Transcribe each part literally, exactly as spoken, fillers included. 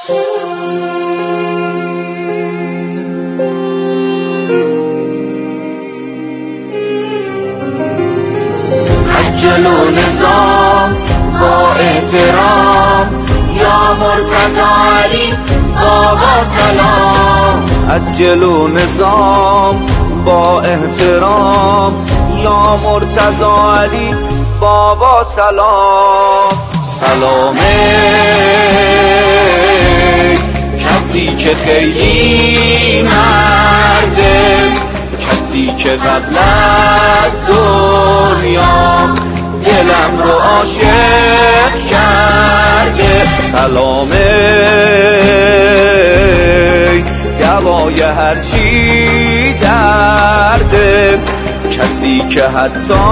جلو نظام با احترام یا مرتضی علی بابا سلام. عجل و نظام با احترام یا مرتضی علی بابا سلام. سلامه کسی که خیلی مرده، کسی که قبل از دنیا دلم رو عاشق کرده. سلامه دوای هرچی درده، کسی که حتی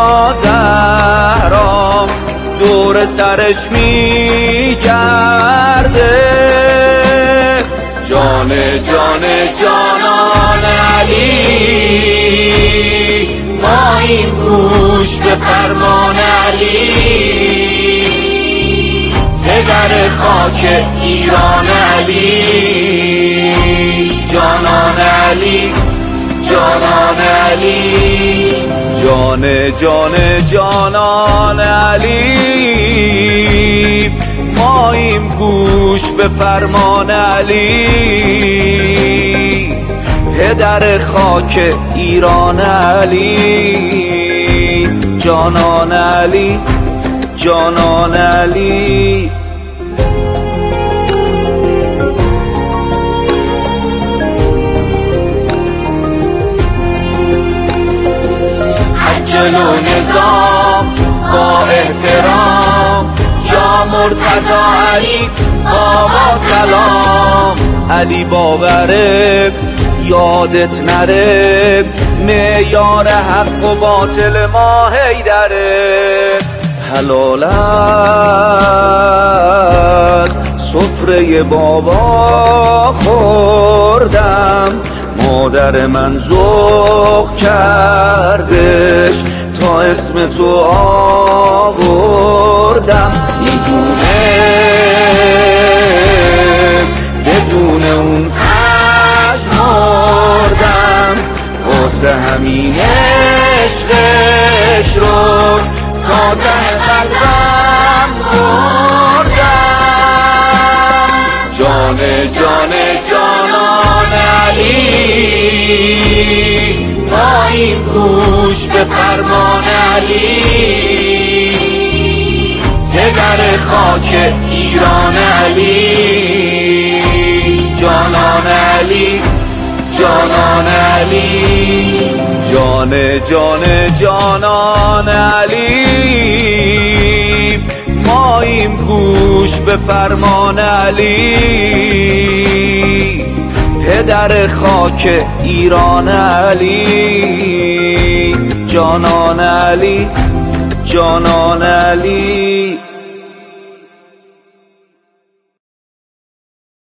زهرا دور سرش میگرده. جان جان جانان علی ماییم گوش به فرمان علی. پدر خاک ایران علی، جانان علی جانان علی. جان جان جانان علی ماییم گوش به فرمان علی. پدر خاک ایران علی، جانان علی جانان علی. عجل و نظام با احترام یا مرتضی علی بابا سلام. علی باوره یادت نره، معیار حق و باطل ما حیدره. حلال از سفره بابا خوردم، مادر من ذوق کردش تا اسم تو آوردم. میدونه بدون اون از مردم، واسه همین عشقش رو تا ته قلبم بردم. جان جان جانان علی ماییم گوش به فرمان علی. پدر خاک ایران علی، جانان علی جانان علی. جان جان جانان علی ماییم گوش به فرمان علی. پدر خاک ایران علی، جانان علی جانان علی.